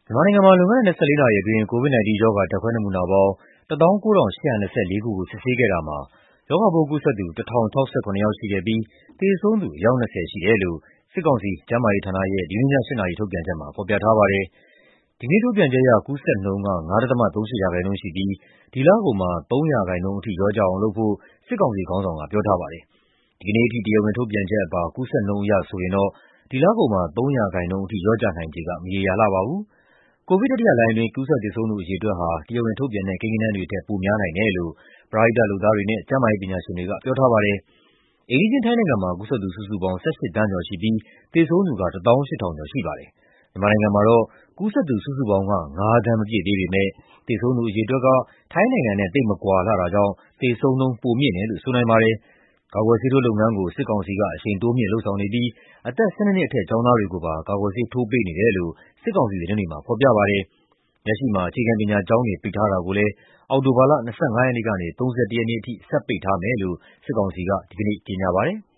မြန်မာနိုင်ငံမှာလွန်ခဲ့တဲ့24နာရီအတွင်း COVID-19 ရောဂါဓာတ်ခွဲနမူနာပေါင်း 19,824 ခုကိုစစ်ဆေးခဲ့တာမှာ ရောဂါပိုးကူးစက်သူ 1,067 ယောက်ရှိခဲ့ပြီး သေဆုံးသူ အယောက်20ရှိတယ်လို့ စစ်ကောင်စီ ကျန်းမာရေးဌာနရဲ့ ဒီကနေ့ည 8 နာရီထုတ်ပြန်ချက်မှာ ဖော်ပြထားပါတယ်။ ဒီကနေ့ထုတ်ပြန်ချက်အရ ကူးစက်နှုန်းက 5.38% ရှိပြီး ဒီလကုန်မှာ 3% အထိလျော့ကျအောင်လုပ်ဖို့ စစ်ကောင်စီခေါင်းဆောင်က ပြောထားပါတယ်။ ဒီကနေ့အထိ တရားဝင်ထုတ်ပြန်ချက်အပါ ကူးစက်နှုန်းအရဆိုရင်တော့ ဒီလကုန်မှာ 3% အထိလျော့ကျနိုင်ခြေက မရေရာလှပါဘူး။ ကိုဗစ်တတိယလှိုင်းအတွင်း ကူးစက်သေဆုံးသူအရေအတွက်ဟာ တရားဝင်ထုတ်ပြန်တဲ့ ကိန်းဂဏန်းတွေထက် ပိုများနိုင်တယ်လို့ ပရဟိတလုပ်သားတွေနဲ့ ကျန်းမာရေးပညာရှင်တွေက ပြောထားပါတယ်။ အိမ်နီးချင်းထိုင်းနိုင်ငံမှာ ကူးစက်သူစုစုပေါင်း 18 သန်းကျော်ရှိပြီး သေဆုံးသူက 18,000 ကျော်ရှိပါတယ်။ မြန်မာနိုင်ငံမှာတော့ ကူးစက်သူစုစုပေါင်းက 5 သန်းမပြည့်သေးပေမယ့် သေဆုံးသူအရေအတွက်က ထိုင်းနိုင်ငံနဲ့ သိပ်မကွာလှတာကြောင့် သေဆုံးနှုန်း ပိုမြင့်တယ်လို့ ဆိုနိုင်ပါတယ်။ ကာကွယ်ဆေးထိုးလုပ်ငန်းကို စစ်ကောင်စီက အရှိန်တိုးမြှင့်လုပ်ဆောင်နေပြီး အသက် 12 နှစ်အထက် ကျောင်းသားတွေကိုပါ ကာကွယ်ဆေးထိုးပေးနေတယ်လို့ စစ်ကောင်စီသတင်းတွေမှာ ဖော်ပြပါတယ်။ လက်ရှိမှာ အခြေခံပညာကျောင်းတွေ ပိတ်ထားတာကိုလည်း အောက်တိုဘာလ 25 ရက်နေ့ကနေ 31 ရက်နေ့အထိ ဆက်ပိတ်ထားမယ်လို့ စစ်ကောင်စီက ဒီကနေ့ကြေညာပါတယ်။